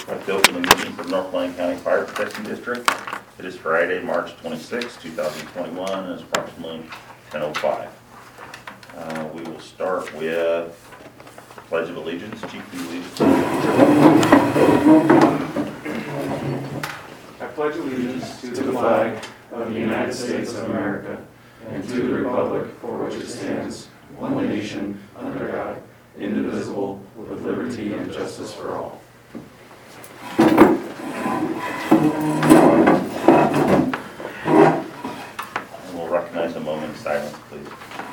I'd like to open the meeting for North Lyon County Fire Protection District. It is Friday, March 26, 2021, and it's approximately 10:05. We will start with the Pledge of Allegiance. Chief, will you lead us? I pledge allegiance to the flag of the United States of America and to the republic for which it stands, one nation, under God, indivisible, with liberty and justice for all. And we'll recognize a moment of silence, please.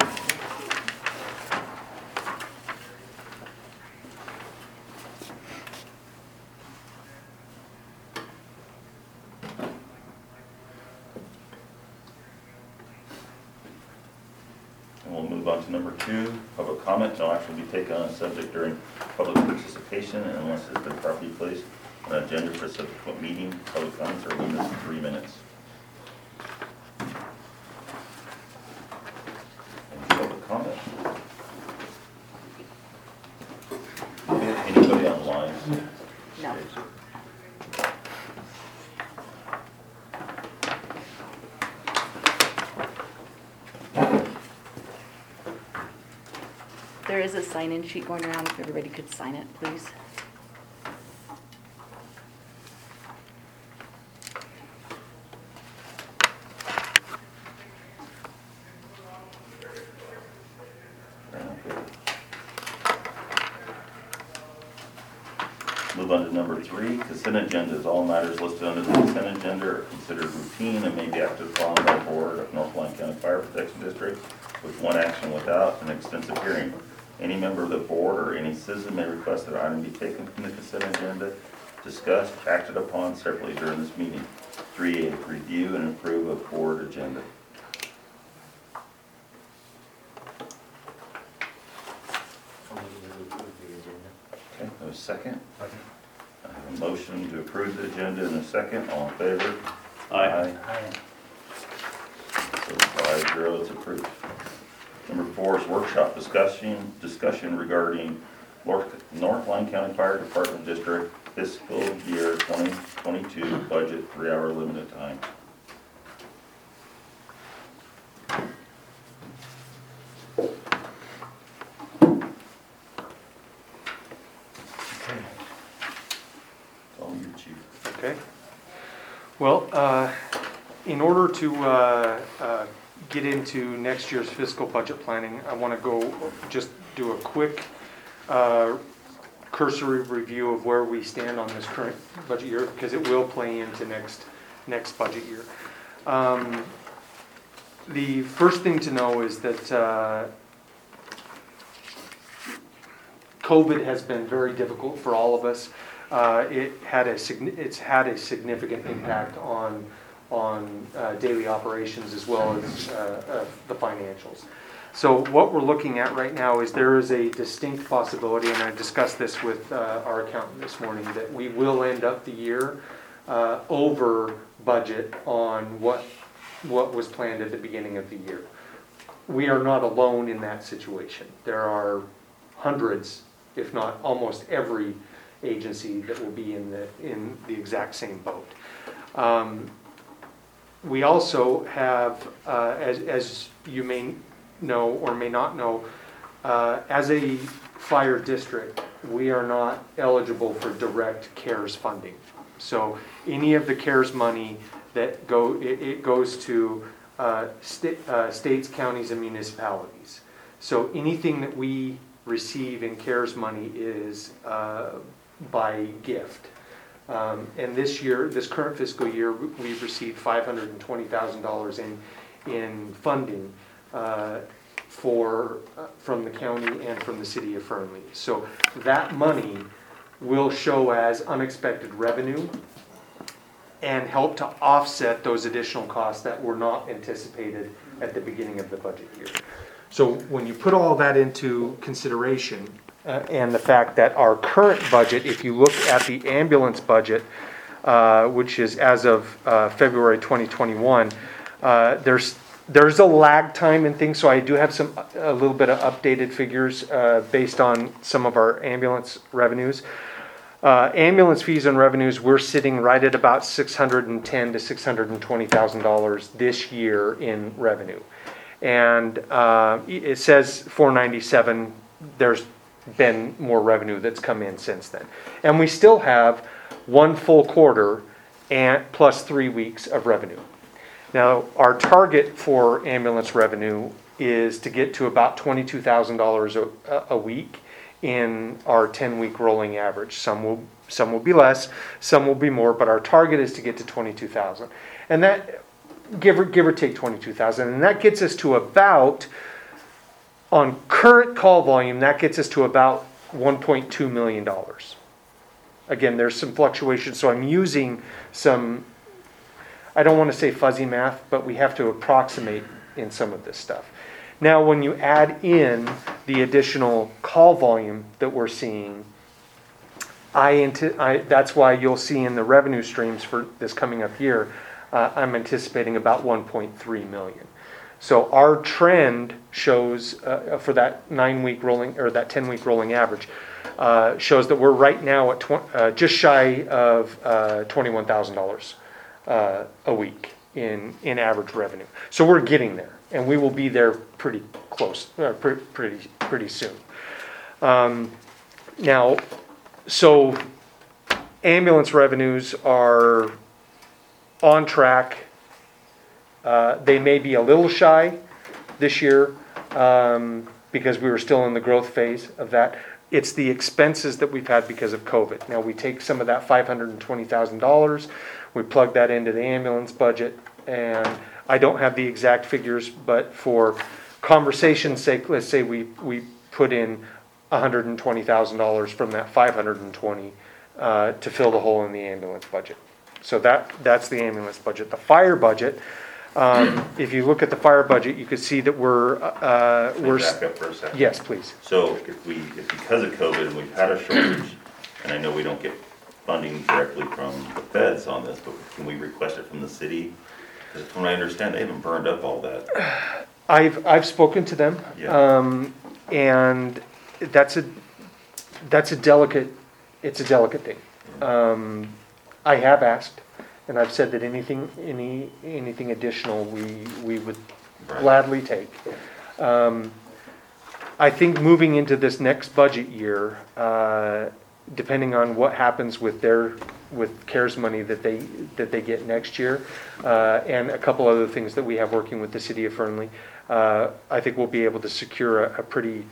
And we'll move on to number 2, public comment. No action will be taken on a subject during public participation and unless it's been properly placed on an agenda for a subsequent meeting. Public comments are limited to 3 minutes. Any public comment? Anybody online? No. There is a sign-in sheet going around. If everybody could sign it, please. Move on to number 3, consent agendas. All matters listed under the consent agenda are considered routine and may be acted upon by the Board of North Lyon County Fire Protection District with one action without an extensive hearing. Any member of the board or any citizen may request that an item be taken from the consent agenda, discussed, acted upon separately during this meeting. 3A, review and approve of board agenda. Okay, have a second? I have a motion to approve the agenda in a second. All in favor? Aye. So 5-0, it's approved. Number 4 is workshop discussion regarding North Lyon County Fire Department District fiscal year 2022 budget 3-hour limited time. It's all you, Chief. Okay. Well, in order to get into next year's fiscal budget planning, I want to go just do a quick cursory review of where we stand on this current budget year because it will play into next budget year. The first thing to know is that COVID has been very difficult for all of us. It's had a significant impact on daily operations as well as the financials. So what we're looking at right now is there is a distinct possibility, and I discussed this with our accountant this morning, that we will end up the year over budget on what was planned at the beginning of the year. We are not alone in that situation. There are hundreds, if not almost every agency that will be in the exact same boat. We also have, as you may know or may not know, as a fire district, we are not eligible for direct CARES funding. So any of the CARES money that goes to states, counties, and municipalities. So anything that we receive in CARES money is by gift. And this current fiscal year, we've received $520,000 in funding from the county and from the city of Fernley. So that money will show as unexpected revenue and help to offset those additional costs that were not anticipated at the beginning of the budget year. So when you put all that into consideration, and the fact that our current budget, if you look at the ambulance budget, which is as of February 2021, there's a lag time and things, so I do have a little bit of updated figures based on some of our ambulance revenues. Ambulance fees and revenues, we're sitting right at about $610,000 to $620,000 this year in revenue. And it says 497, there's been more revenue that's come in since then. And we still have one full quarter and plus 3 weeks of revenue. Now, our target for ambulance revenue is to get to about $22,000 a week in our 10-week rolling average. Some will be less, some will be more, but our target is to get to 22,000. And that, give or take 22,000, and that gets us to about, on current call volume, that gets us to about $1.2 million. Again, there's some fluctuation, so I'm using some, I don't want to say fuzzy math, but we have to approximate in some of this stuff. Now, when you add in the additional call volume that we're seeing, that's why you'll see in the revenue streams for this coming up year, I'm anticipating about 1.3 million. So our trend shows for that 9-week rolling or that 10-week rolling average shows that we're right now at just shy of $21,000 a week in average revenue. So we're getting there, and we will be there pretty close, pretty soon. Now, so ambulance revenues are on track. They may be a little shy this year because we were still in the growth phase of that. It's the expenses that we've had because of COVID. Now, we take some of that $520,000, we plug that into the ambulance budget, and I don't have the exact figures, but for conversation's sake, let's say we put in $120,000 from that 520 to fill the hole in the ambulance budget. So that's the ambulance budget. The fire budget, if you look at the fire budget, you can see that we're Back up for a second. Yes, please. So if because of COVID, we've had a shortage, and I know we don't get funding directly from the feds on this, but can we request it from the city? Because from what I understand, they haven't burned up all that. I've spoken to them, Yeah. and it's a delicate thing. I have asked, and I've said that anything additional we would Right. gladly take. I think moving into this next budget year, depending on what happens with CARES money that they get next year, and a couple other things that we have working with the city of Fernley, I think we'll be able to secure a pretty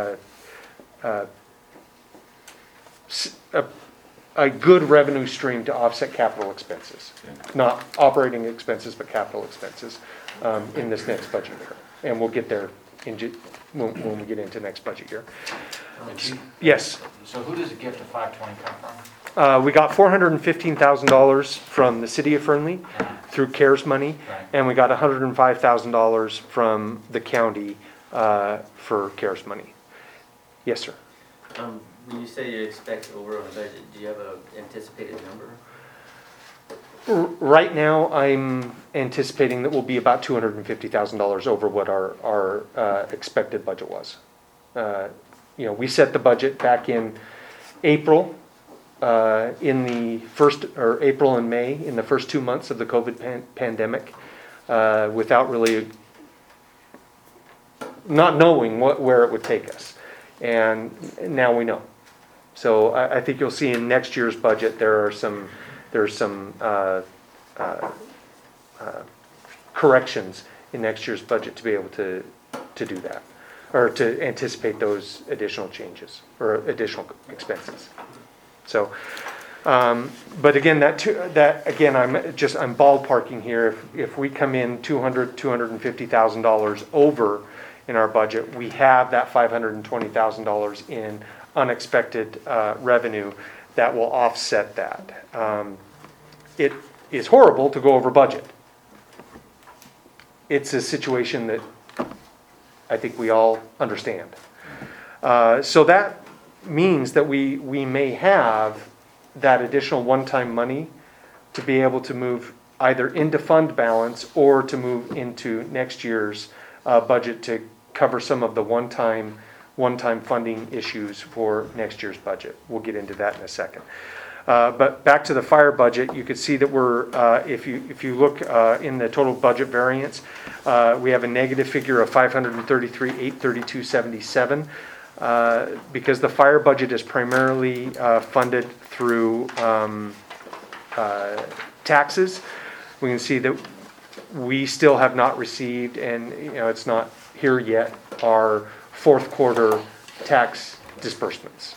a good revenue stream to offset capital expenses, not operating expenses, but capital expenses in this next budget year, and we'll get there when we get into next budget year. Yes. So who does the gift of 520 come from? We got $415,000 from the city of Fernley through CARES money, Right. and we got $105,000 from the county for CARES money. Yes, sir. When you say you expect over on the budget, do you have an anticipated number? Right now, I'm anticipating that we'll be about $250,000 over what our expected budget was. We set the budget back in April, April and May, in the first 2 months of the COVID pandemic, without really not knowing where it would take us. And now we know. So I think you'll see in next year's budget there's some corrections in next year's budget to be able to do that, or to anticipate those additional changes or additional expenses. So, but again, I'm ballparking here. If we come in $250,000 over in our budget, we have that $520,000 in unexpected revenue that will offset that. It is horrible to go over budget. It's a situation that I think we all understand. So that means that we may have that additional one-time money to be able to move either into fund balance or to move into next year's budget to cover some of the one-time one-time funding issues for next year's budget. We'll get into that in a second. But back to the fire budget, you can see that we're, if you look in the total budget variance, we have a negative figure of $533,832.77 because the fire budget is primarily funded through taxes. We can see that we still have not received, and it's not here yet, our fourth quarter tax disbursements.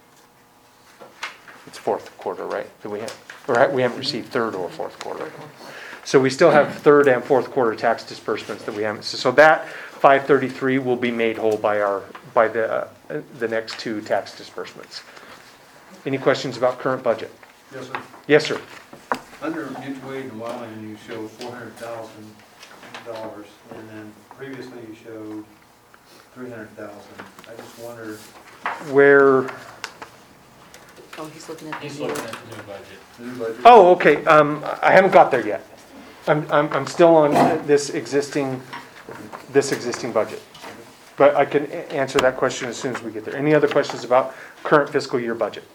It's fourth quarter, right? That we have, or we haven't received third or fourth quarter. So we still have third and fourth quarter tax disbursements that we haven't. So that 533 will be made whole by the next two tax disbursements. Any questions about current budget? Yes, sir. Yes, sir. Under mutual aid and wildland, you show $400,000, and then previously you showed $300,000. I just wonder, Where? Oh, he's looking at the He's new. looking at the new budget. new budget. Oh, okay. I haven't got there yet. I'm still on this existing budget. But I can answer that question as soon as we get there. Any other questions about current fiscal year budget?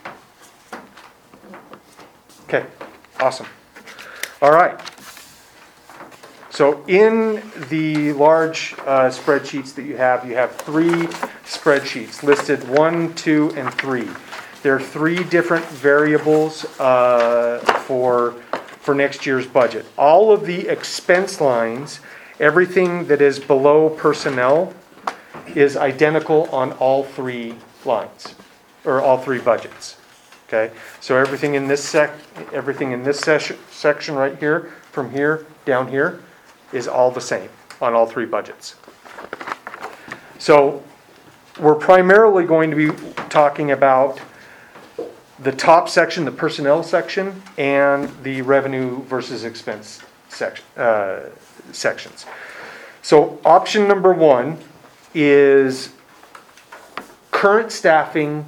Okay, awesome. All right. So in the large spreadsheets that you have three spreadsheets listed, 1, 2, and 3. There are three different variables for next year's budget. All of the expense lines, everything that is below personnel, is identical on all three lines, or all three budgets. Okay, so everything in this section right here, from here down here, is all the same on all three budgets. So we're primarily going to be talking about the top section, the personnel section, and the revenue versus expense sections. So option number 1 is current staffing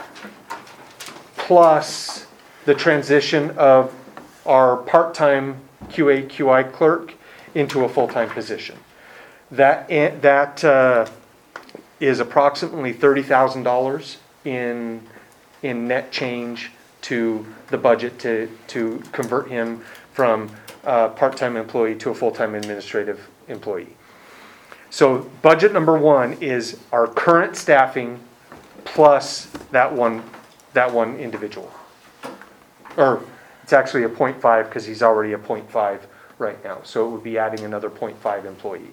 plus the transition of our part-time QA/QI clerk into a full-time position. That is approximately $30,000 in net change to the budget to convert him from a part-time employee to a full-time administrative employee. So budget number 1 is our current staffing plus that one individual. Or it's actually a 0.5 because he's already a 0.5 right now. So it would be adding another 0.5 employee.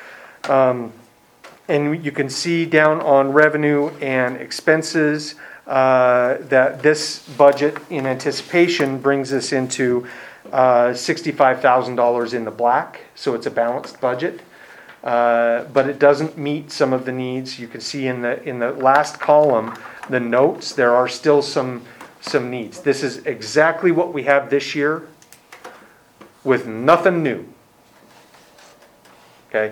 And you can see down on revenue and expenses that this budget in anticipation brings us into $65,000 in the black. So it's a balanced budget. But it doesn't meet some of the needs. You can see in the last column, the notes, there are still some needs. This is exactly what we have this year with nothing new. Okay.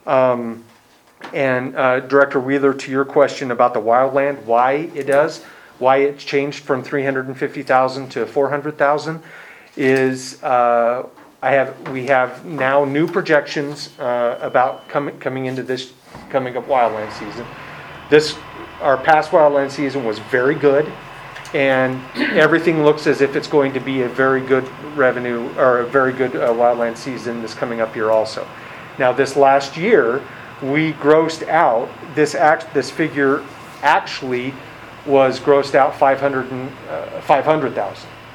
And Director Wheeler, to your question about the wildland, why it's changed from $350,000 to $400,000 is we have now new projections about coming into this coming up wildland season. Our past wildland season was very good, and everything looks as if it's going to be a very good revenue or a very good wildland season this coming up here also. Now this last year we grossed out this figure actually was grossed out $500,000.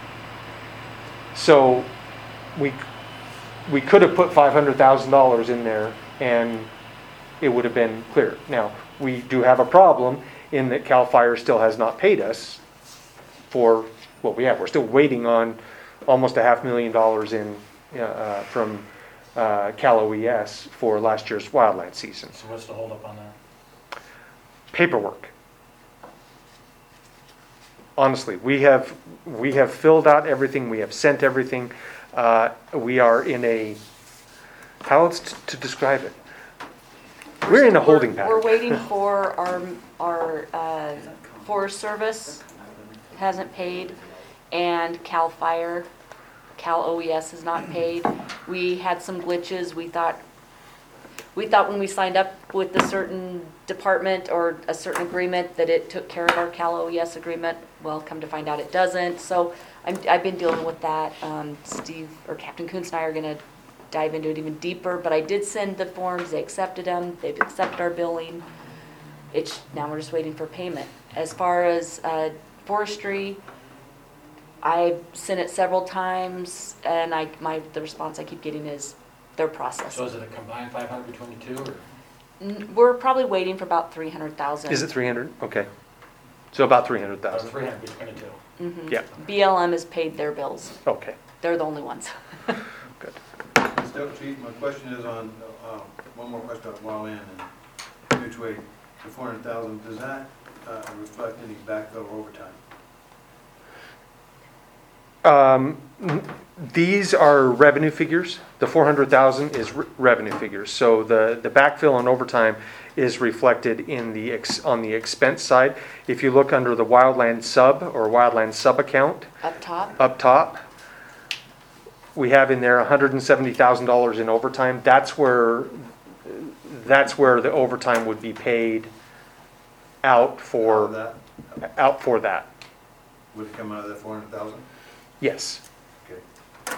So we could have put $500,000 in there and it would have been clear. Now, we do have a problem in that CAL FIRE still has not paid us for what we have. We're still waiting on almost $500,000 from Cal OES for last year's wildland season. So what's the holdup on that? Paperwork. Honestly, we have filled out everything. We have sent everything. We are in a, how else to describe it? We're in a holding pattern. We're waiting for our Forest Service hasn't paid, and Cal Fire, Cal OES has not paid. We had some glitches. We thought We thought when we signed up with a certain department or a certain agreement that it took care of our Cal OES agreement. Well, come to find out it doesn't. So I've been dealing with that. Steve or Captain Coons and I are gonna dive into it even deeper, but I did send the forms. They accepted them. They've accepted our billing. Now we're just waiting for payment. As far as forestry, I've sent it several times, and the response I keep getting is they're So processing. is it a combined 500 between the two, or? We're probably waiting for about 300,000. Is it 300? Okay. So about Or 300,000. 300 between the two? Mhm. Yeah. BLM has paid their bills. Okay, They're the only ones. good. Still, Chief, my question is on, one more question on Wall Inn and mutual aid, the 400,000, does that reflect any backfill overtime? These are revenue figures. The 400,000 is revenue figures. So the backfill and overtime is reflected in on the expense side. If you look under the wildland sub or wildland sub account Up top, we have in there $170,000 in overtime. That's where the overtime would be paid out All of for that, that. would it come out of that 400,000? Yes. Okay.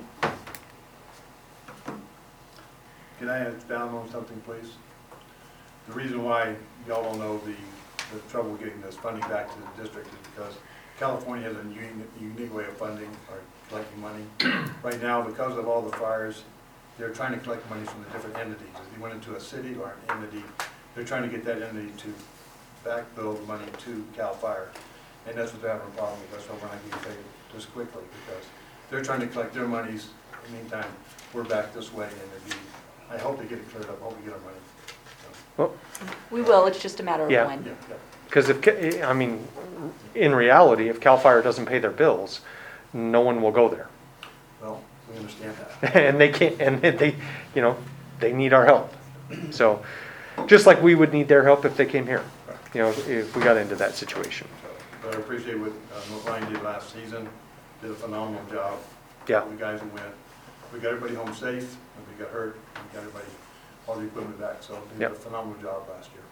Can I expound on something, please? The reason why y'all don't know the trouble getting this funding back to the district is because California has a unique way of funding or collecting money. Right now, because of all the fires, they're trying to collect money from the different entities. If you went into a city or an entity, they're trying to get that entity to backbill the money to CAL FIRE. And that's what they're having a problem with. That's why we're not getting paid this quickly, because they're trying to collect their monies. In the meantime, we're back this way, and I hope they get it cleared up. I hope we get our money. Well, we will. It's just a matter of Yeah. when. Yeah. because in reality, if CAL FIRE doesn't pay their bills, no one will go there. Well, we understand that. And they can't, and they, they need our help. So, just like we would need their help if they came here, if we got into that situation. But I appreciate what Ryan did last season. Did a phenomenal job. Yeah. The guys who went. We got everybody home safe. Nobody got hurt. We got everybody, all the equipment back. So they did a phenomenal job last year.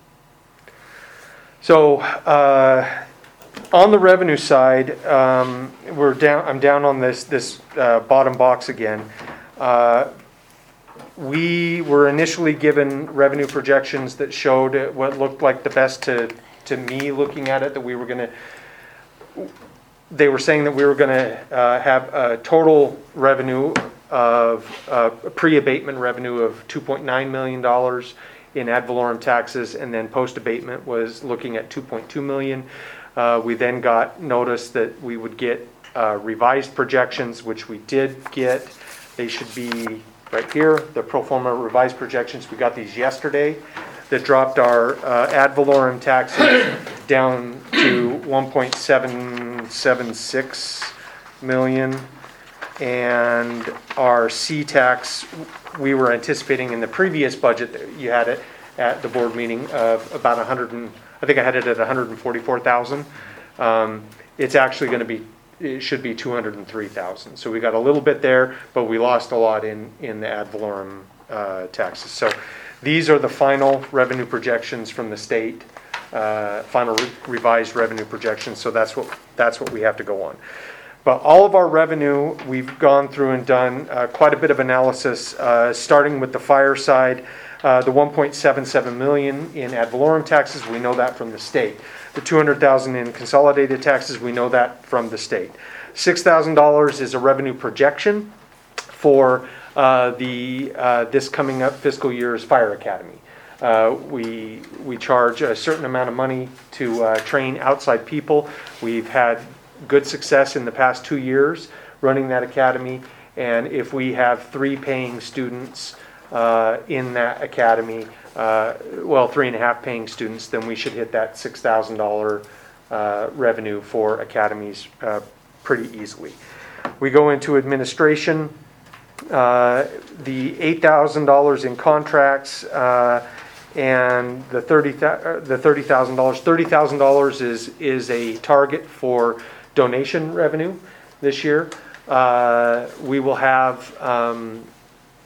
So, on the revenue side, I'm down on this bottom box again. We were initially given revenue projections that showed what looked like the best to me looking at it, that they were saying that we were gonna have a total revenue of, pre-abatement revenue of $2.9 million in ad valorem taxes, and then post-abatement was looking at 2.2 million. We then got notice that we would get revised projections, which we did get. They should be right here, the pro forma revised projections. We got these yesterday, that dropped our ad valorem taxes down to 1.776 million. And our C-tax, we were anticipating in the previous budget that you had it at the board meeting of about I think I had it at 144,000. It's actually going to be, it should be 203,000. So we got a little bit there, but we lost a lot in the ad valorem taxes. So these are the final revenue projections from the state, final revised revenue projections. So that's what we have to go on. But all of our revenue, we've gone through and done quite a bit of analysis, starting with the fire side. The 1.77 million in ad valorem taxes, we know that from the state. The 200,000 in consolidated taxes, we know that from the state. $6,000 is a revenue projection for this coming up fiscal year's fire academy. We charge a certain amount of money to train outside people. We've had good success in the past 2 years running that academy, and if we have 3 paying students in that academy, 3.5 paying students, then we should hit that $6,000 revenue for academies pretty easily. We go into administration, the $8,000 in contracts, and the $30,000. $30,000 is a target for donation revenue this year. We will have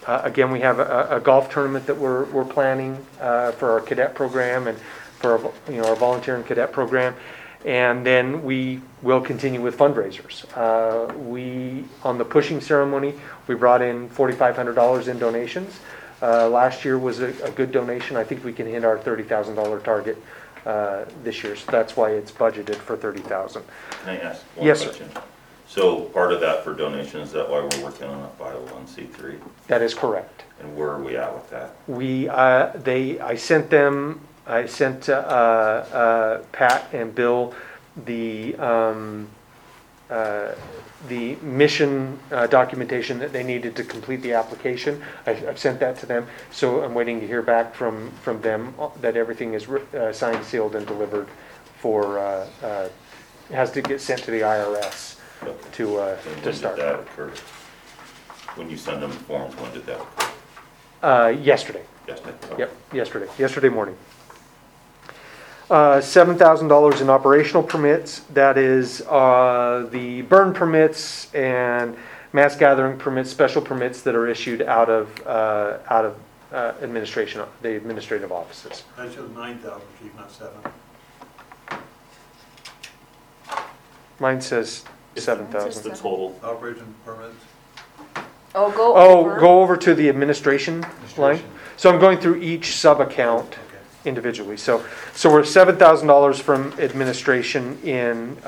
Again, we have a golf tournament that we're planning for our cadet program and for our, our volunteer and cadet program. And then we will continue with fundraisers. On the pushing ceremony, we brought in $4,500 in donations. Last year was a good donation. I think we can hit our $30,000 target this year. So that's why it's budgeted for $30,000. Can I ask one Yes, sir. question? So part of that for donations, is that why we're working on a 501c3? That is correct. And where are we at with that? I sent Pat and Bill the mission documentation that they needed to complete the application. I've sent that to them, so I'm waiting to hear back from them that everything is signed, sealed, and delivered has to get sent to the IRS Okay. to And when start. did that occur? When you send them the forms, when did that occur? Yesterday. Yesterday? Yep, yesterday morning. $7,000 in operational permits. That is the burn permits and mass gathering permits, special permits that are issued out of administration, the administrative offices. That shows 9,000, Chief, not 7. Mine says It's 7,000. the total. Operation permits. Oh, go Oh, over. go over to the administration line. Administration. So I'm going through each sub-account Okay. individually. So we're $7,000 from administration in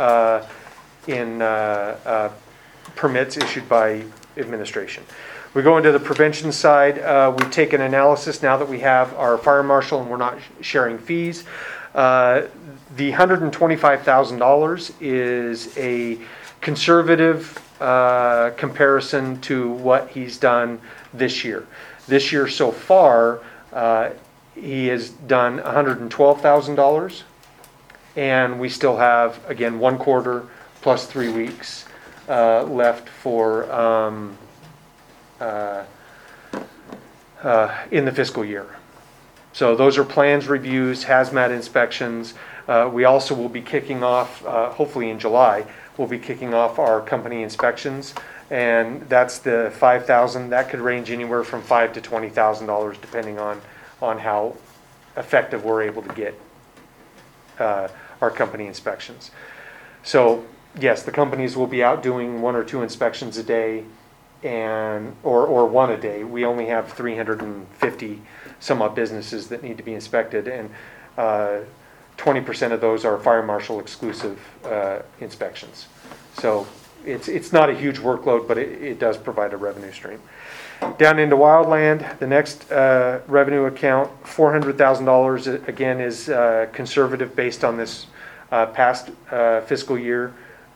permits issued by administration. We go into the prevention side. We take an analysis now that we have our fire marshal and we're not sharing fees. The $125,000 is a conservative comparison to what he's done this year. This year so far, he has done $112,000, and we still have, again, 1 quarter plus 3 weeks left for in the fiscal year. So those are plans, reviews, hazmat inspections. We also will be kicking off, hopefully in July, we'll be kicking off our company inspections, and that's the $5,000. That could range anywhere from $5,000 to $20,000 depending on how effective we're able to get our company inspections. So yes, the companies will be out doing 1 or 2 inspections a day, or 1 a day. We only have 350 some odd businesses that need to be inspected, and 20% of those are fire marshal exclusive inspections. So it's not a huge workload, but it does provide a revenue stream. Down into wildland, the next revenue account, $400,000, again, is conservative based on this past fiscal year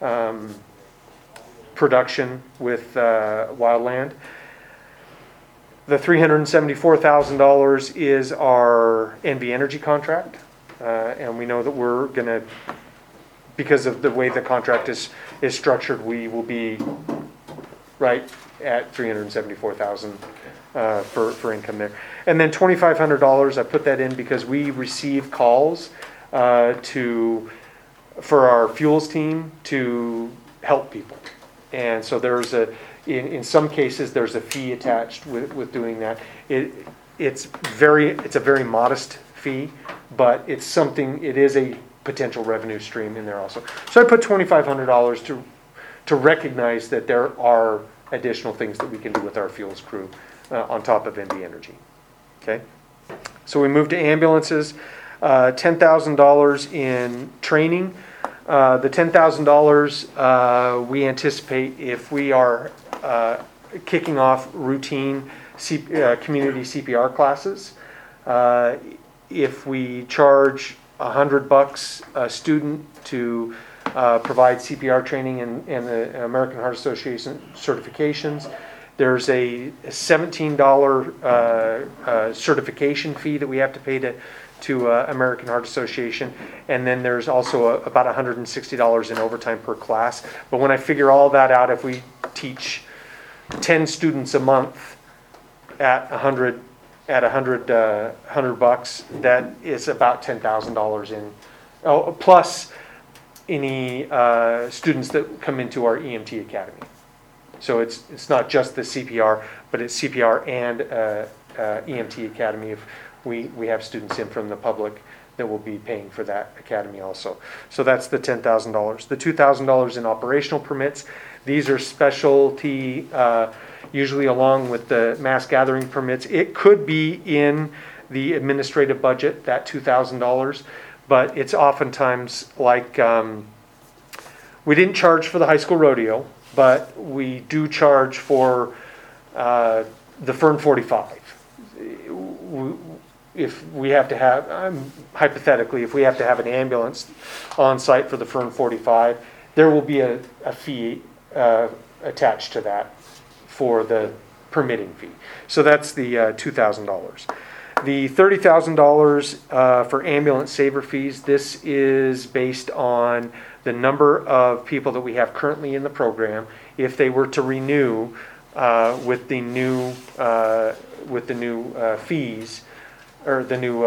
production with wildland. The $374,000 is our NV Energy contract, and we know that we're going to, because of the way the contract is structured, we will be right at $374,000 for income there. And then $2,500, I put that in because we receive calls for our fuels team to help people. And so there's in some cases there's a fee attached with doing that. It's a very modest fee, but it is a potential revenue stream in there also. So I put $2,500 to recognize that there are additional things that we can do with our fuels crew on top of NV Energy. Okay, so we move to ambulances. $10,000 in training. The $10,000 we anticipate if we are kicking off routine community CPR classes. If we charge $100 a student to provide CPR training and the American Heart Association certifications, there's a $17 certification fee that we have to pay to American Heart Association, and then there's also about $160 in overtime per class. But when I figure all that out, if we teach 10 students a month at $100, that is about $10,000 in. Oh, plus any students that come into our EMT academy. So it's not just the CPR, but it's CPR and EMT Academy. If we have students in from the public that will be paying for that academy also. So that's the $10,000. The $2,000 in operational permits. These are specialty, usually along with the mass gathering permits. It could be in the administrative budget, that $2,000, but it's oftentimes like, we didn't charge for the high school rodeo, but we do charge for the Fern 45. If we have to have, hypothetically, if we have to have an ambulance on site for the Fern 45, there will be a fee attached to that for the permitting fee. So that's the $2,000. The $30,000 for ambulance saver fees, this is based on the number of people that we have currently in the program. If they were to renew with the new fees, or the new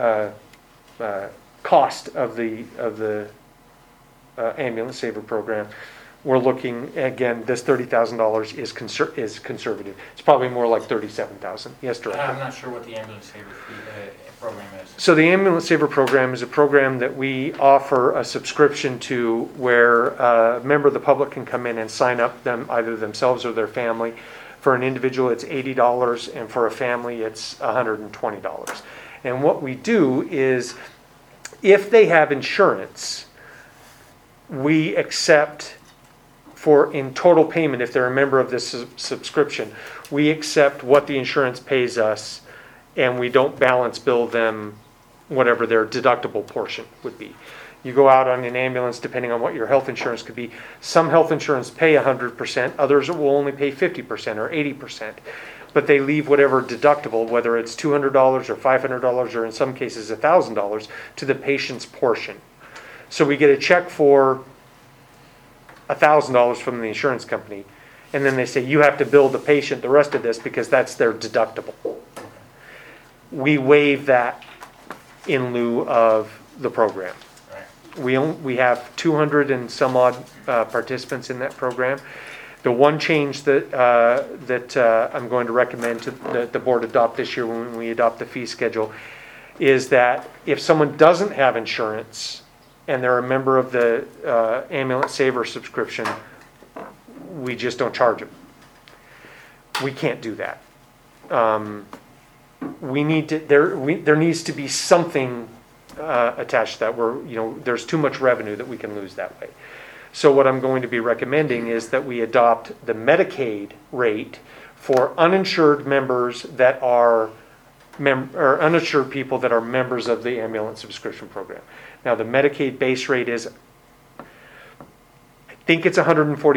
cost of the ambulance saver program, we're looking, again, this $30,000 is conservative. It's probably more like $37,000. Yes, Director? I'm not sure what the ambulance saver program is. So the Ambulance Saver program is a program that we offer a subscription to, where a member of the public can come in and sign up, either themselves or their family. For an individual, it's $80, and for a family, it's $120. And what we do is, if they have insurance, we accept in total payment, if they're a member of this subscription, we accept what the insurance pays us, and we don't balance bill them whatever their deductible portion would be. You go out on an ambulance, depending on what your health insurance could be. Some health insurance pay 100%, others will only pay 50% or 80%. But they leave whatever deductible, whether it's $200 or $500 or in some cases $1,000, to the patient's portion. So we get a check for $1,000 from the insurance company, and then they say, you have to bill the patient the rest of this because that's their deductible. We waive that in lieu of the program. We have 200 and some odd participants in that program. The one change that I'm going to recommend to the board adopt this year when we adopt the fee schedule is that if someone doesn't have insurance and they're a member of the Ambulance Saver subscription, we just don't charge them. We can't do that. We need to. There needs to be something attached to that, where there's too much revenue that we can lose that way. So what I'm going to be recommending is that we adopt the Medicaid rate for uninsured members that are or uninsured people that are members of the ambulance subscription program. Now the Medicaid base rate is, I think it's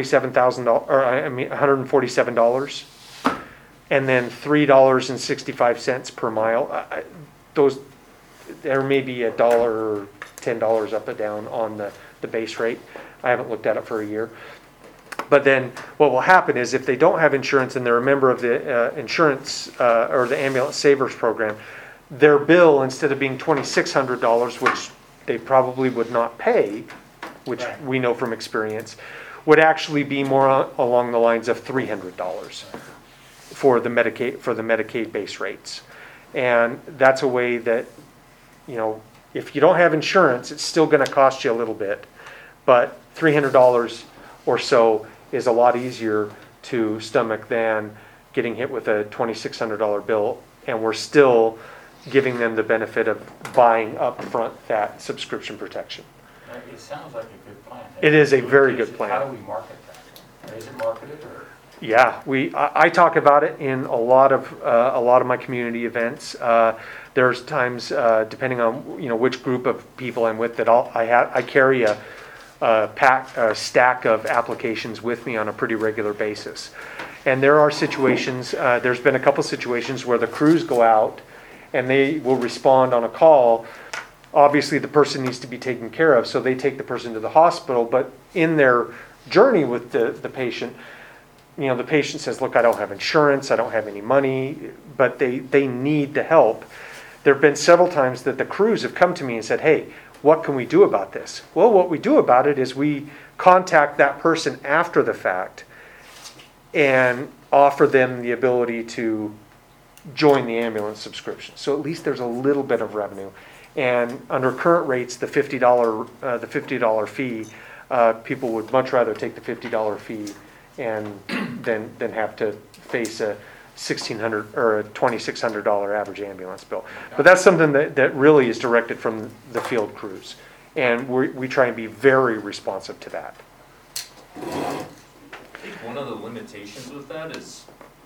$147, and then $3.65 per mile. There may be $1 or $10 up or down on the base rate. I haven't looked at it for a year. But then what will happen is, if they don't have insurance and they're a member of the insurance or the Ambulance Savers program, their bill, instead of being $2,600, which they probably would not pay, which we know from experience, would actually be more along the lines of $300 for the Medicaid base rates. And that's a way that, if you don't have insurance, it's still going to cost you a little bit, but $300 or so is a lot easier to stomach than getting hit with a $2,600 bill, and we're still giving them the benefit of buying up front that subscription protection. It sounds like a good plan. It is a very good plan. How do we market that? Is it marketed or? Yeah, I talk about it in a lot of my community events. There's times, depending on which group of people I'm with, that I carry a stack of applications with me on a pretty regular basis. And there are situations. There's been a couple situations where the crews go out and they will respond on a call. Obviously, the person needs to be taken care of, so they take the person to the hospital. But in their journey with the patient, the patient says, look, I don't have insurance, I don't have any money, but they need the help. There have been several times that the crews have come to me and said, hey, what can we do about this? Well, what we do about it is we contact that person after the fact and offer them the ability to join the ambulance subscription. So at least there's a little bit of revenue. And under current rates, the $50 fee, people would much rather take the $50 fee and than have to face a $1,600 or a $2,600 average ambulance bill. But that's something that really is directed from the field crews. And we try and be very responsive to that. I think one of the limitations with that is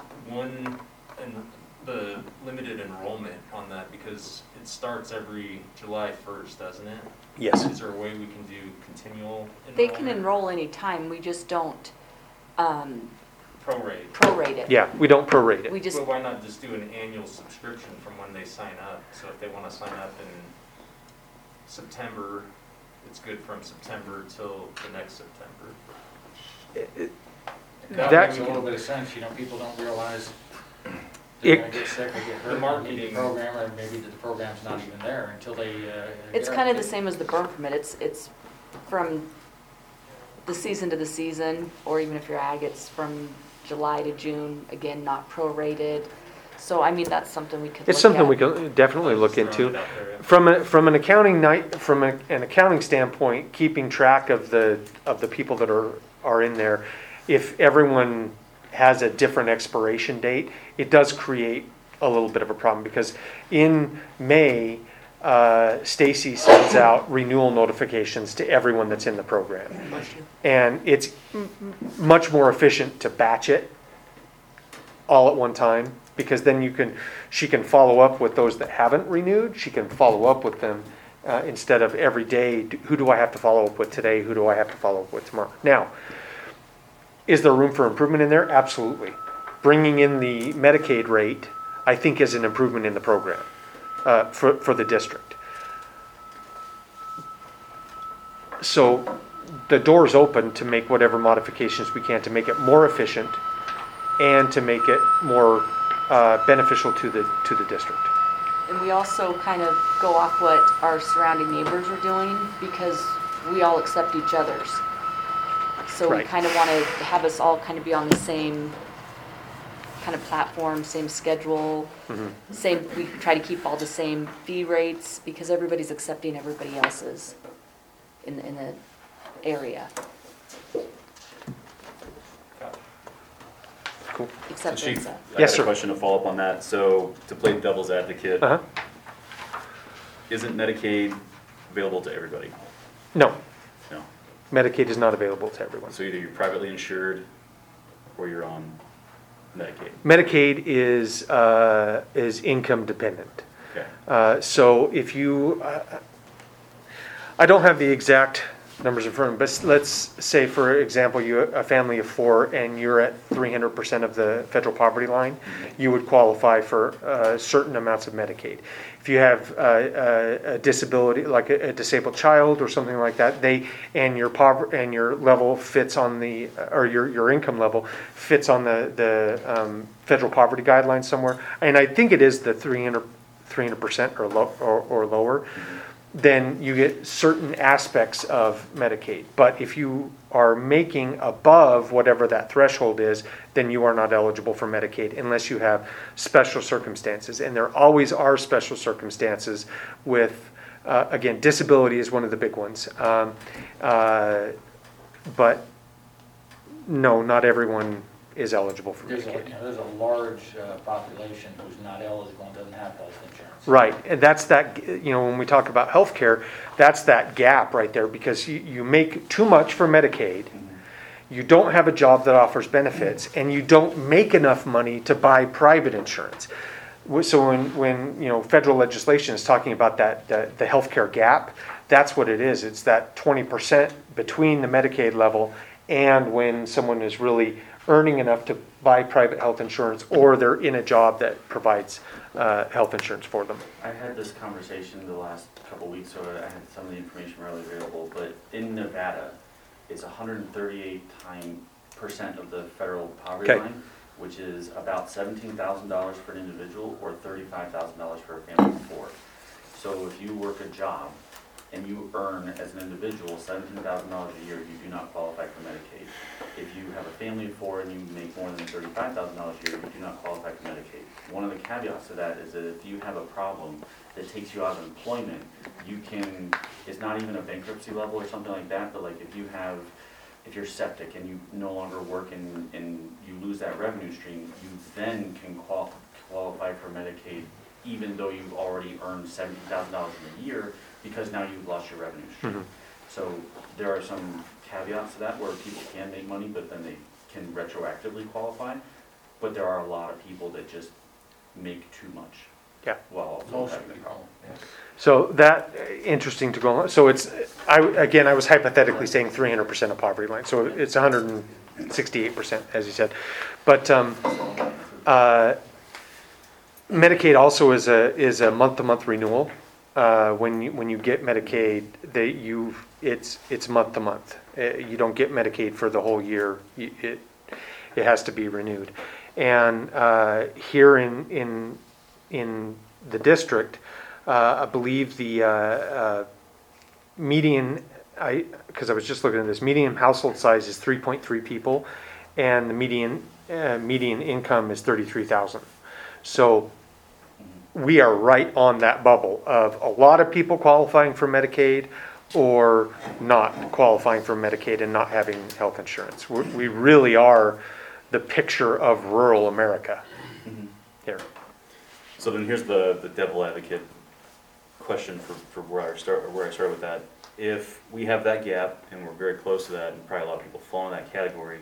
the limited enrollment on that, because it starts every July 1st, doesn't it? Yes. Is there a way we can do continual enrollment? They can enroll anytime, we just don't Prorate. prorate it. Yeah, we don't prorate We it. just, Well, why not just do an annual subscription from when they sign up? So if they want to sign up in September, it's good from September till the next September. That That- makes a little bit of sense, you know, people don't realize It- they're gonna get sick or get hurt, The the marketing- program, or maybe the program's not even there until they, it's get kind of it. the same as the burn permit, it's from the season to the season, or even if you're ag, it's from July to June, again, not prorated. So, I mean, that's something we could look at. It's something we can definitely look Just throwing into. it out there, yeah. From an accounting standpoint, keeping track of the people that are in there, if everyone has a different expiration date, it does create a little bit of a problem, because in May, Stacy sends out renewal notifications to everyone that's in the program. And it's much more efficient to batch it all at one time, because then she can follow up with those that haven't renewed. She can follow up with them instead of every day, who do I have to follow up with today? Who do I have to follow up with tomorrow? Now, is there room for improvement in there? Absolutely. Bringing in the Medicaid rate, I think, is an improvement in the program for the district. So the door's open to make whatever modifications we can to make it more efficient and to make it more beneficial to the district. And we also kind of go off what our surrounding neighbors are doing, because we all accept each other's. So we Right. kind of want to have us all kind of be on the same kind of platform, same schedule, same, we try to keep all the same fee rates, because everybody's accepting everybody else's in the area, Cool. except Chief, Vincent. I Yes, got sir. a question to follow up on that. So to play devil's advocate, Uh-huh. isn't Medicaid available to everybody? No, No. Medicaid is not available to everyone. So either you're privately insured or you're on Medicaid. Medicaid is income dependent. Okay. So if you, I don't have the exact numbers in front of me, but let's say, for example, you're a family of 4 and you're at 300% of the federal poverty line, you would qualify for certain amounts of Medicaid. If you have a disability, like a disabled child or something like that, and your level fits on the, or your income level fits on the federal poverty guidelines somewhere, and I think it is the 300% or lower, then you get certain aspects of Medicaid. But if you are making above whatever that threshold is, then you are not eligible for Medicaid unless you have special circumstances. And there always are special circumstances with, again, disability is one of the big ones. But no, not everyone is eligible for Medicaid. There's a large population who's not eligible and doesn't have health insurance. Right, and that's that, when we talk about healthcare, that's that gap right there, because you make too much for Medicaid, you don't have a job that offers benefits, and you don't make enough money to buy private insurance. So when federal legislation is talking about the healthcare gap, that's what it is. It's that 20% between the Medicaid level and when someone is really earning enough to buy private health insurance, or they're in a job that provides health insurance for them. I had this conversation the last couple weeks, so I had some of the information readily available, but in Nevada, it's 138% of the federal poverty Okay. line, which is about $17,000 for an individual or $35,000 for a family of 4. So if you work a job and you earn as an individual $17,000 a year, you do not qualify for Medicaid. If you have a family of 4 and you make more than $35,000 a year, you do not qualify for Medicaid. One of the caveats to that is that if you have a problem that takes you out of employment, you can, it's not even a bankruptcy level or something like that, but like if you're septic and you no longer work and you lose that revenue stream, you then can qualify for Medicaid even though you've already earned $70,000 in a year, because now you've lost your revenue stream. Mhm. So there are some caveats to that where people can make money, but then they can retroactively qualify. But there are a lot of people that just make too much. Yeah. While also Most having of a the problem. So that, interesting to go on. So it's, I was hypothetically saying 300% of poverty line. So it's 168%, as you said. But Medicaid also is a month-to-month renewal. When you get Medicaid, it's month to month. You don't get Medicaid for the whole year. It has to be renewed. And here in the district, I believe the median, because I was just looking at this, median household size is 3.3 people, and the median income is 33,000. So we are right on that bubble of a lot of people qualifying for Medicaid or not qualifying for Medicaid and not having health insurance. We really are the picture of rural America here. So then here's the devil advocate question for where I start with that. If we have that gap and we're very close to that, and probably a lot of people fall in that category,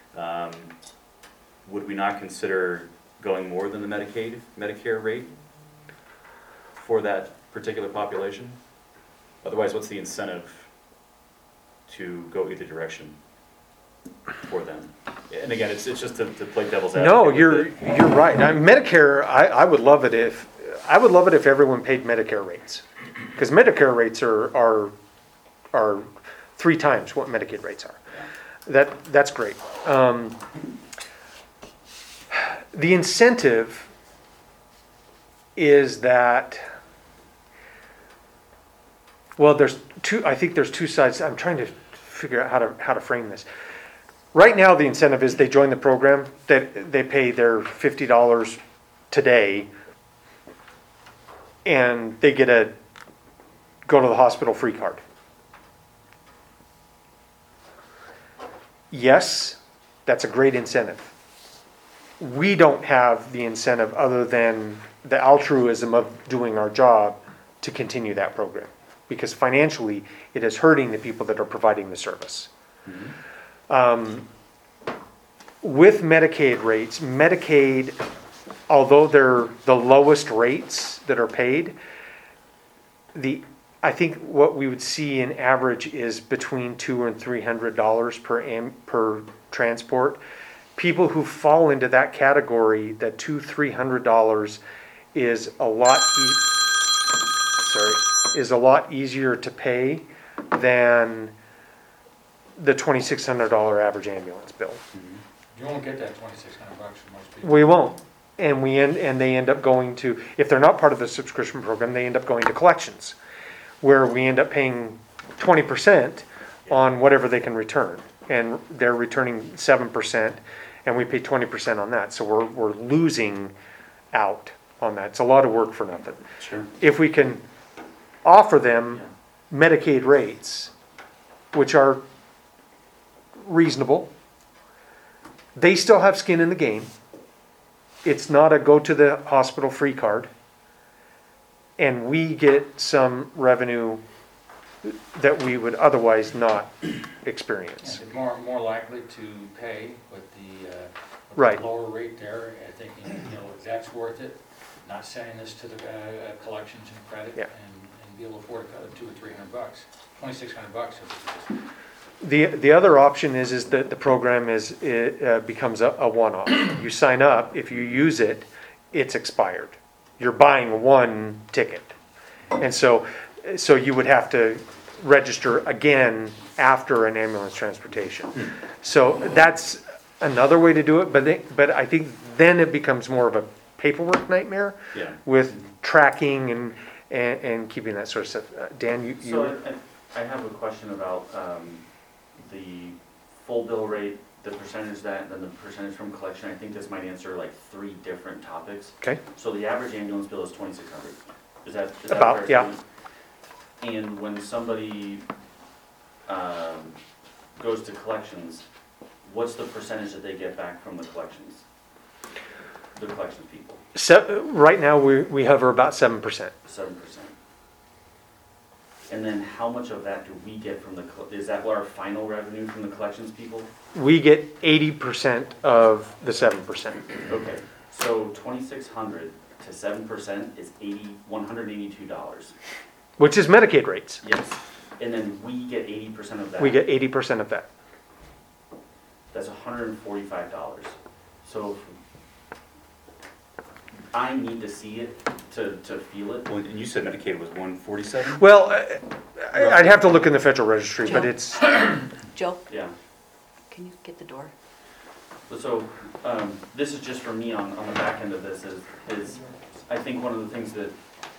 would we not consider going more than the Medicare rate for that particular population? Otherwise, what's the incentive to go either direction for them? And again, it's just to play devil's advocate. No, with you're it. right. Medicare, I would love it if everyone paid Medicare rates, because Medicare rates are 3 times what Medicaid rates are. That's great. The incentive is that, well, I think there's 2 sides. I'm trying to figure out how to frame this. Right now, the incentive is they join the program, that they pay their $50 today, and they get a go to the hospital free card. Yes, that's a great incentive. We don't have the incentive other than the altruism of doing our job to continue that program, because financially it is hurting the people that are providing the service. With Medicaid rates, although they're the lowest rates that are paid, I think what we would see in average is between $200 and $300 per transport. People who fall into that category, that $200-$300 is a lot easier to pay than the $2,600 average ambulance bill. You won't get that $2,600 from most people. We won't. And they end up going to, if they're not part of the subscription program, they end up going to collections, where we end up paying 20% on whatever they can return. And they're returning 7%, and we pay 20% on that. So we're losing out on that. It's a lot of work for nothing. Sure. If we can offer them Medicaid rates, which are reasonable, they still have skin in the game. It's not a go to the hospital free card. And we get some revenue that we would otherwise not experience. And they're more likely to pay with the Right. lower rate there, thinking, that's worth it, not sending this to the collections and credit, Yeah. and be able to afford $200 or $300, $2,600. The other option is that the program becomes a one-off. You sign up, if you use it, it's expired. You're buying one ticket. And so you would have to register again after an ambulance transportation. So that's another way to do it, but I think then it becomes more of a paperwork nightmare with tracking and keeping that sort of stuff. Dan, So I have a question about the full bill rate, the percentage that, and then the percentage from collection. I think this might answer like 3 different topics. Okay. So the average ambulance bill is $2,600. Is that a About, fair yeah. statement? And when somebody goes to collections, what's the percentage that they get back from the collections? The collections people, So, right now, we hover about 7%. 7%. And then how much of that do we get from the, is that our final revenue from the collections people? We get 80% of the 7%. Okay, so 2,600 to 7% is $182. Which is Medicaid rates. Yes, and then we get 80% of that. We get 80% of that. That's $145. So I need to see it to feel it. Well, and you said Medicaid was 147? Well, I'd have to look in the federal registry, but Joe? it's, Joe, Yeah. can you get the door? So this is just for me on the back end of this is I think one of the things that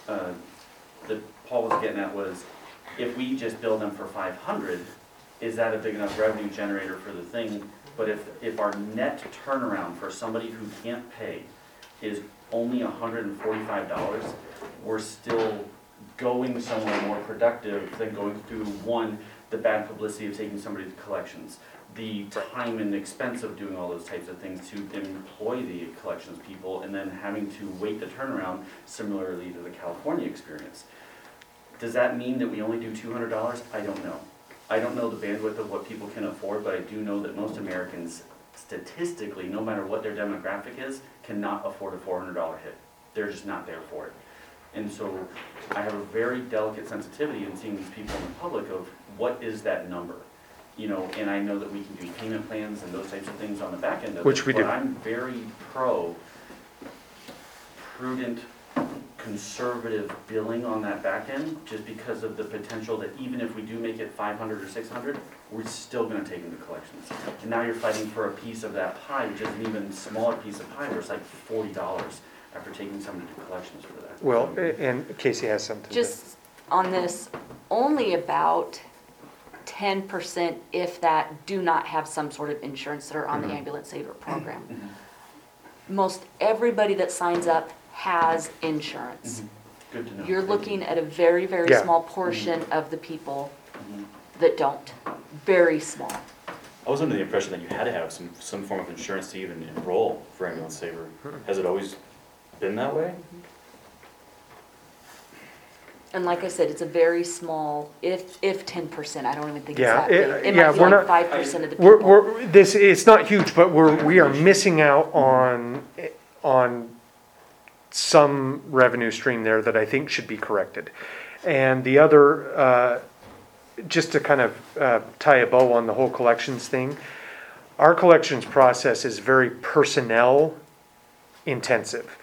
Paul was getting at was if we just bill them for 500, is that a big enough revenue generator for the thing? But if our net turnaround for somebody who can't pay is only $145, we're still going somewhere more productive than going through, one, the bad publicity of taking somebody to collections, the time and expense of doing all those types of things to employ the collections people, and then having to wait the turnaround, similarly to the California experience. Does that mean that we only do $200? I don't know. I don't know the bandwidth of what people can afford, but I do know that most Americans, statistically, no matter what their demographic is, cannot afford a $400 hit. They're just not there for it. And so I have a very delicate sensitivity in seeing these people in the public of what is that number? You know, and I know that we can do payment plans and those types of things on the back end of it. Which we do. But I'm very pro prudent, conservative billing on that back end, just because of the potential that even if we do make it 500 or 600, we're still gonna take them to collections. And now you're fighting for a piece of that pie, which is an even smaller piece of pie, where it's like $40 after taking somebody to collections for that. well, and Casey has something to. Just on this, only about 10%, if that, do not have some sort of insurance that are on the Ambulance Saver program. Most everybody that signs up has insurance. Good to know. You're Thank you. looking at a very, very Yeah. small portion of the people Mhm. that don't. Very small. I was under the impression that you had to have some form of insurance to even enroll for Ambulance Saver. Has it always been that way? And like I said, it's a very small, if 10%, I don't even think it's Yeah, that big. It yeah, might be we're like not- 5% of the people. It's not huge, but we are missing out on some revenue stream there that I think should be corrected. And the other, just to kind of tie a bow on the whole collections thing, our collections process is very personnel intensive.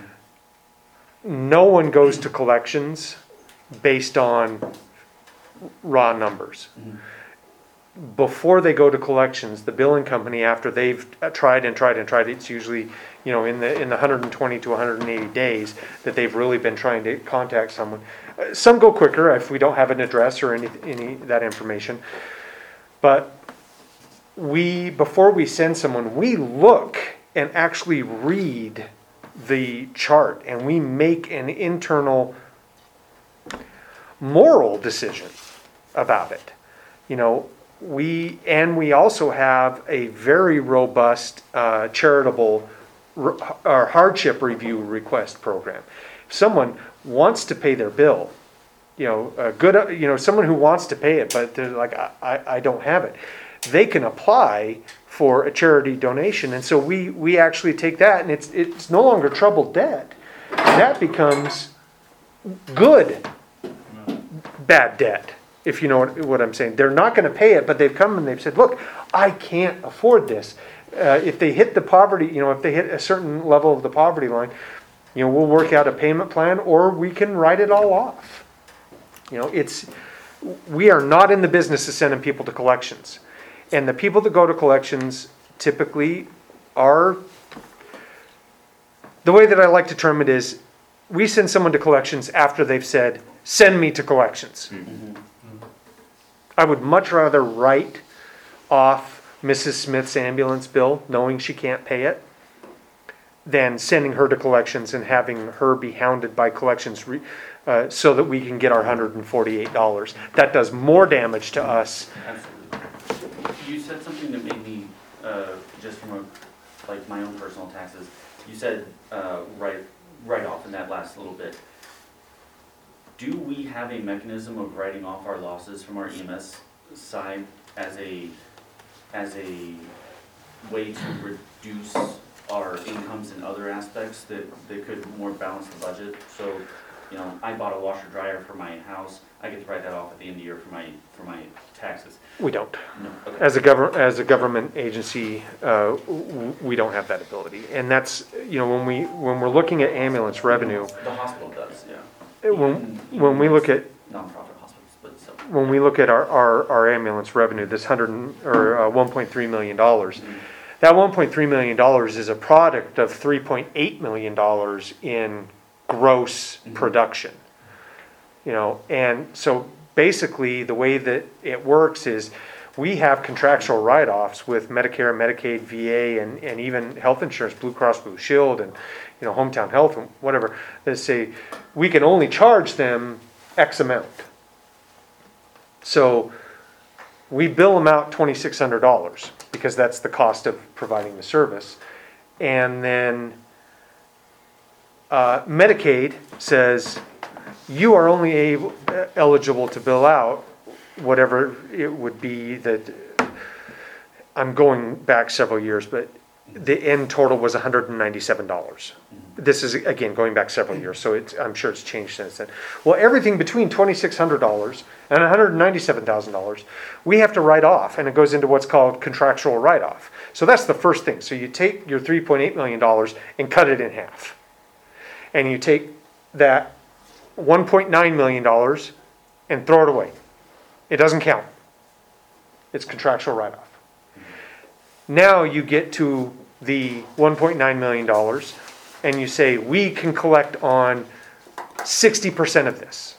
No one goes to collections based on raw numbers. Before they go to collections, the billing company, after they've tried, it's usually, you know, in the 120 to 180 days that they've really been trying to contact someone. Some go quicker if we don't have an address or any that information. But before we send someone, we look and actually read the chart, and we make an internal moral decision about it. You know, we also have a very robust charitable or hardship review request program. If someone wants to pay their bill, you know, someone who wants to pay it, but they're like, I don't have it, they can apply for a charity donation. And so we actually take that, and it's no longer troubled debt. That becomes good bad debt, if you know what I'm saying. They're not going to pay it, but they've come and they've said, look, I can't afford this. If they hit the poverty, you know, if they hit a certain level of the poverty line, you know, we'll work out a payment plan, or we can write it all off. You know, we are not in the business of sending people to collections. And the people that go to collections typically are, the way that I like to term it is, we send someone to collections after they've said, send me to collections. I would much rather write off Mrs. Smith's ambulance bill, knowing she can't pay it, than sending her to collections and having her be hounded by collections so that we can get our $148. That does more damage to us. Absolutely. You said something that made me, just from like my own personal taxes, you said write off in that last little bit. Do we have a mechanism of writing off our losses from our EMS side as a way to reduce our incomes in other aspects that could more balance the budget? So, you know, I bought a washer dryer for my house, I get to write that off at the end of the year for my taxes. We don't. No, okay. As a government agency, we don't have that ability. And that's, you know, when we're looking at ambulance revenue, The hospital does, yeah. when we look at Nonprofit hospitals, but so. when we look at our ambulance revenue, this $1.3 million, that $1.3 million is a product of $3.8 million in gross production. You know, and so basically the way that it works is we have contractual write-offs with Medicare, Medicaid, VA, and even health insurance, Blue Cross Blue Shield, and, you know, Hometown Health and whatever, that say we can only charge them X amount. So we bill them out $2,600 because that's the cost of providing the service. And then Medicaid says you are only eligible to bill out whatever it would be that, I'm going back several years, but the end total was $197. This is, again, going back several years, so I'm sure it's changed since then. Well, everything between $2,600 and $197,000, we have to write off, and it goes into what's called contractual write-off. So that's the first thing. So you take your $3.8 million and cut it in half. And you take that $1.9 million and throw it away. It doesn't count. It's contractual write-off. Now you get to the $1.9 million and you say, we can collect on 60% of this.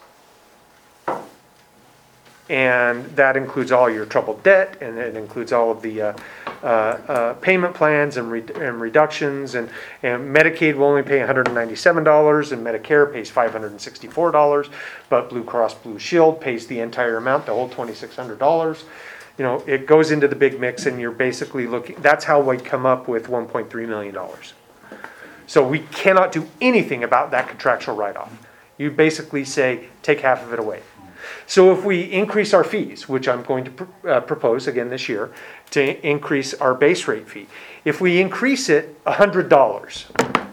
And that includes all your troubled debt, and it includes all of the payment plans and reductions, and Medicaid will only pay $197, and Medicare pays $564, but Blue Cross Blue Shield pays the entire amount, the whole $2,600. You know, it goes into the big mix, and you're basically looking, that's how we come up with $1.3 million. So we cannot do anything about that contractual write-off. You basically say, take half of it away. So if we increase our fees, which I'm going to propose again this year, to increase our base rate fee, if we increase it $100,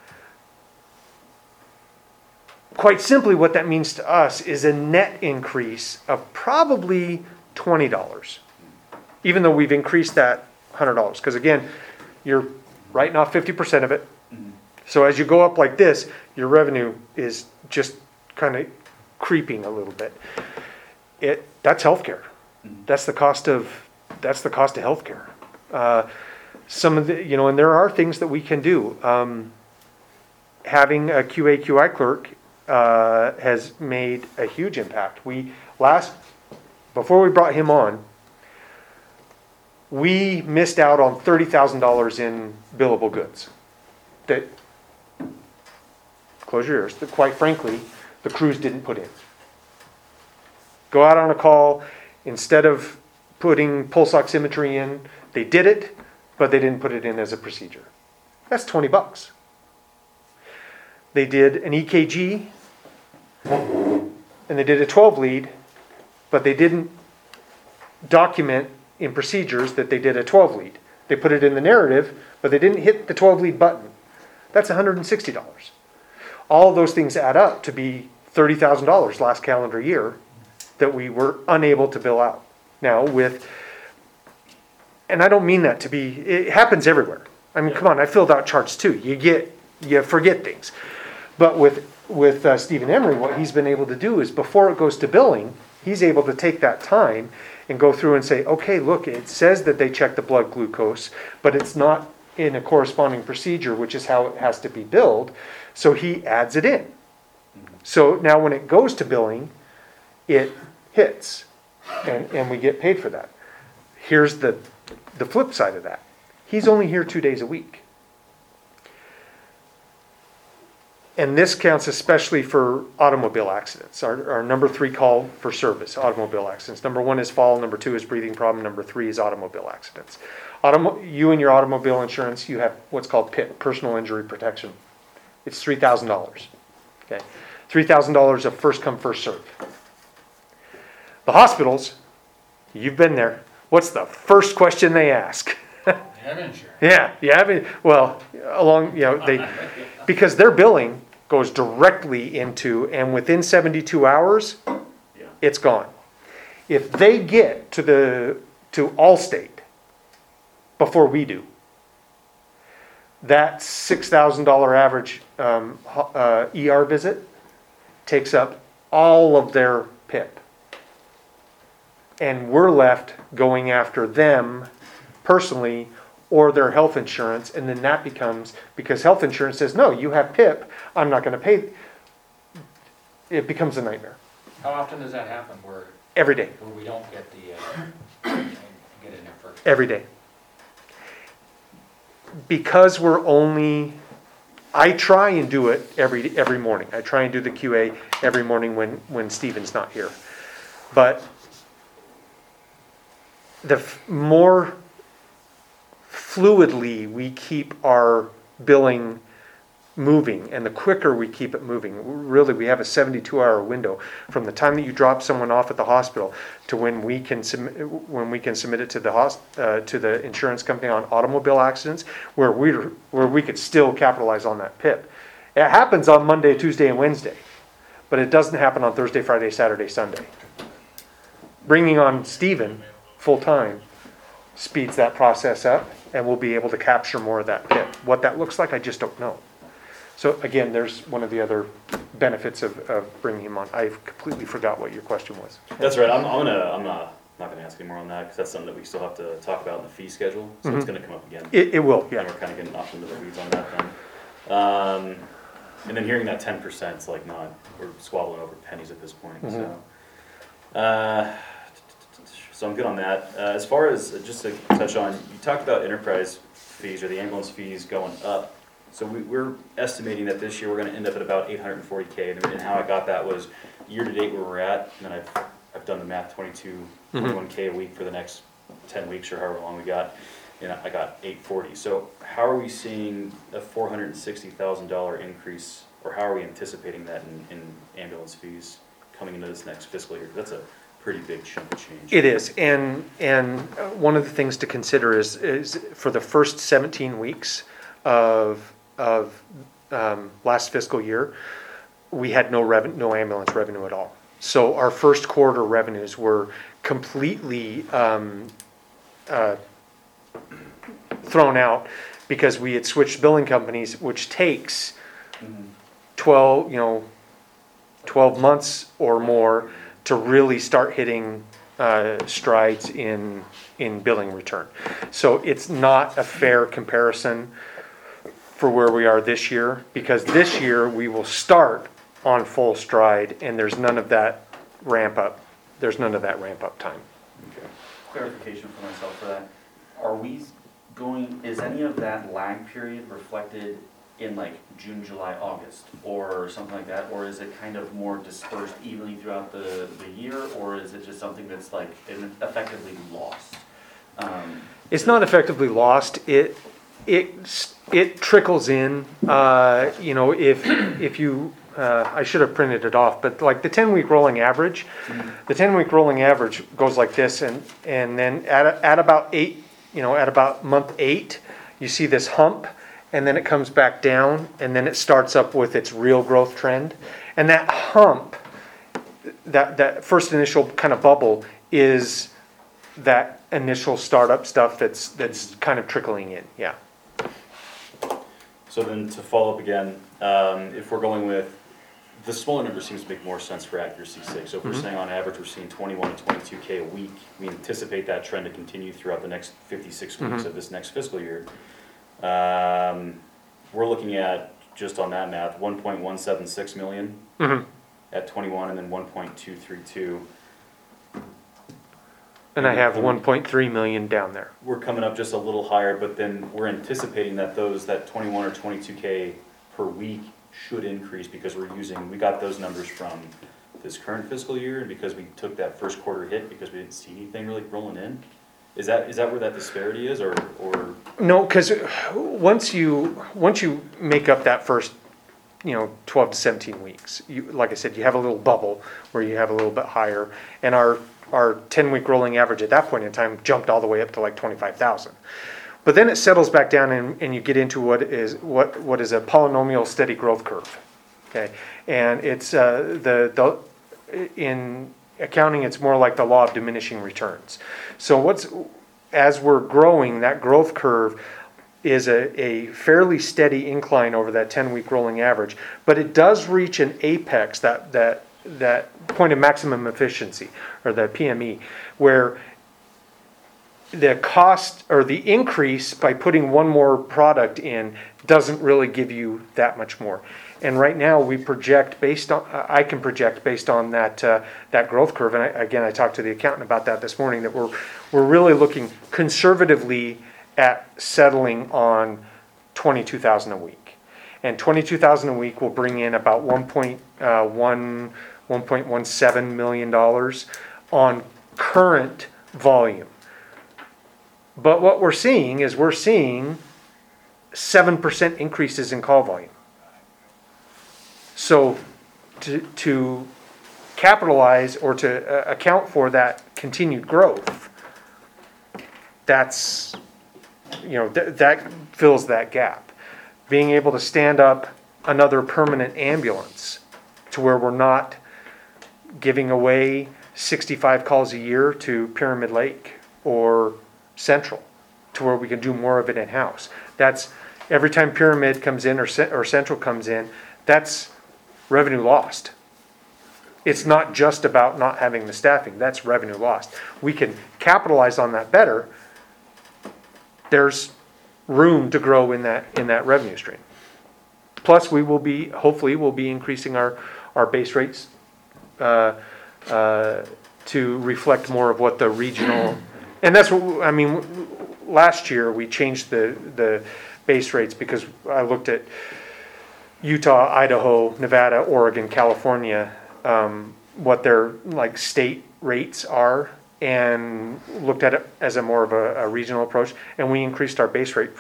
quite simply what that means to us is a net increase of probably $20, even though we've increased that $100. Because again, you're writing off 50% of it. So as you go up like this, your revenue is just kind of creeping a little bit. That's healthcare. That's the cost of healthcare. Some of the, you know, and there are things that we can do. Having a QA/QI clerk has made a huge impact. Before we brought him on, we missed out on $30,000 in billable goods that, close your ears, that quite frankly, the crews didn't put in. Go out on a call, instead of putting pulse oximetry in, they did it, but they didn't put it in as a procedure. That's $20. They did an EKG, and they did a 12 lead, but they didn't document in procedures that they did a 12 lead. They put it in the narrative, but they didn't hit the 12 lead button. That's $160. All of those things add up to be $30,000 last calendar year that we were unable to bill out. Now and I don't mean that to be, it happens everywhere. I mean, come on, I filled out charts too. You forget things. But with Stephen Emery, what he's been able to do is before it goes to billing, he's able to take that time and go through and say, okay, look, it says that they check the blood glucose, but it's not in a corresponding procedure, which is how it has to be billed. So he adds it in. So now when it goes to billing, it hits, and we get paid for that. Here's the the flip side of that, he's only here 2 days a week. And this counts especially for automobile accidents. Our number 3 call for service, automobile accidents. Number 1 is fall, number 2 is breathing problem, number 3 is automobile accidents. You and your automobile insurance, you have what's called PIP, personal injury protection. It's $3,000. Okay, $3,000 of first come, first serve. The hospitals, you've been there. What's the first question they ask? You have insurance. Yeah, you haven't. Well, because their billing goes directly into, and within 72 hours, Yeah. it's gone. If they get to Allstate before we do, that $6,000 average ER visit takes up all of their PIP. And we're left going after them personally or their health insurance, and then that becomes, because health insurance says, no, you have PIP, I'm not going to pay. It becomes a nightmare. How often does that happen where Every day, we don't get get in there first? every day. Because I try and do it every morning. I try and do the QA every morning when Steven's not here. But the more fluidly we keep our billing moving, and the quicker we keep it moving, really we have a 72-hour window from the time that you drop someone off at the hospital to when we can submit it to the insurance company on automobile accidents, where we could still capitalize on that PIP. It happens on Monday, Tuesday, and Wednesday, but it doesn't happen on Thursday, Friday, Saturday, Sunday. Bringing on Steven full-time speeds that process up, and we'll be able to capture more of that PIP. What that looks like, I just don't know. So again, there's one of the other benefits of bringing him on. I completely forgot what your question was. That's right. I'm not gonna ask any more on that, because that's something that we still have to talk about in the fee schedule, so it's gonna come up again. It will, yeah. And we're kind of getting off into the weeds on that then. And then hearing that 10%, it's like we're squabbling over pennies at this point, so. So I'm good on that. As far as, just to touch on, you talked about enterprise fees or the ambulance fees going up. So we're estimating that this year we're gonna end up at about $840K, and how I got that was year-to-date where we're at, and then I've done the math, 21K a week for the next 10 weeks or however long we got, and I got 840. So how are we seeing a $460,000 increase, or how are we anticipating that in ambulance fees coming into this next fiscal year? That's a pretty big chunk of change. It is, and one of the things to consider is for the first 17 weeks of last fiscal year, we had no ambulance revenue at all. So our first quarter revenues were completely thrown out because we had switched billing companies, which takes 12 months or more to really start hitting strides in billing return. So it's not a fair comparison for where we are this year, because this year we will start on full stride, and there's none of that ramp up. There's none of that ramp up time. Okay. Clarification for myself for that. Is any of that lag period reflected in like June, July, August, or something like that? Or is it kind of more dispersed evenly throughout the year, or is it just something that's like effectively lost? It's not effectively lost. It trickles in. If you, I should have printed it off, but like the 10-week rolling average, the 10-week rolling average goes like this, and then at about month 8, you see this hump, and then it comes back down, and then it starts up with its real growth trend. And that hump, that first initial kind of bubble, is that initial startup stuff that's kind of trickling in, yeah. So then to follow up again, if we're going with, the smaller number seems to make more sense for accuracy's sake. So if we're saying on average we're seeing 21 to 22K a week, we anticipate that trend to continue throughout the next 56 weeks of this next fiscal year. We're looking at, just on that math, 1.176 million at 21, and then 1.232 And I have 1.3 million down there. We're coming up just a little higher, but then we're anticipating that that 21 or 22K per week should increase because we got those numbers from this current fiscal year, and because we took that first quarter hit because we didn't see anything really rolling in. Is that where that disparity is, or? No, because once you make up that first, 12 to 17 weeks, like I said, you have a little bubble where you have a little bit higher, and our 10-week rolling average at that point in time jumped all the way up to like 25,000. But then it settles back down, and you get into what is a polynomial steady growth curve. Okay, and it's in accounting, it's more like the law of diminishing returns. So as we're growing, that growth curve is a fairly steady incline over that 10-week rolling average, but it does reach an apex, that point of maximum efficiency, or the PME, where the cost or the increase by putting one more product in doesn't really give you that much more. And right now we project I can project based on that growth curve. And I talked to the accountant about that this morning, that we're really looking conservatively at settling on 22,000 a week. And 22,000 a week will bring in about $1.17 million on current volume. But what we're seeing is 7% increases in call volume. So to capitalize or to account for that continued growth, that's, that fills that gap. Being able to stand up another permanent ambulance to where we're not giving away 65 calls a year to Pyramid Lake or Central, to where we can do more of it in-house. That's every time Pyramid comes in or Central comes in, that's revenue lost. It's not just about not having the staffing, that's revenue lost. We can capitalize on that better. There's room to grow in that revenue stream. Plus, hopefully we'll be increasing our base rates to reflect more of what the regional, and that's what, last year we changed the base rates because I looked at Utah, Idaho, Nevada, Oregon, California, what their state rates are, and looked at it as a more of a regional approach, and we increased our base rate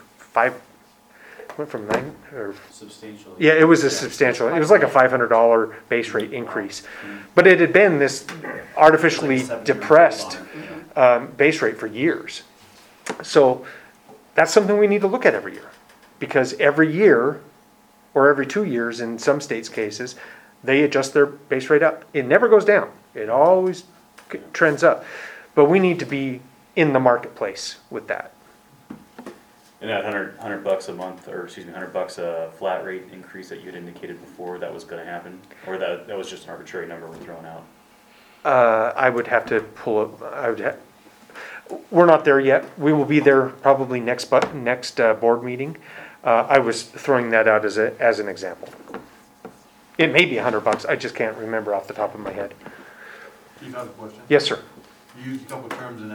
went from 9 or Substantially. yeah, it was a substantial. It was like a $500 base rate increase, but it had been this artificially depressed base rate for years. So that's something we need to look at every year, because every year or every 2 years in some states' cases, they adjust their base rate up. It never goes down. It always trends up. But we need to be in the marketplace with that. And that $100 a month, or $100 a flat rate increase that you had indicated before, that was going to happen, or that was just an arbitrary number we're throwing out? I would have to pull up. We're not there yet. We will be there probably next board meeting. I was throwing that out as an example. It may be $100. I just can't remember off the top of my head. You have a question? Yes, sir. You used a couple of terms in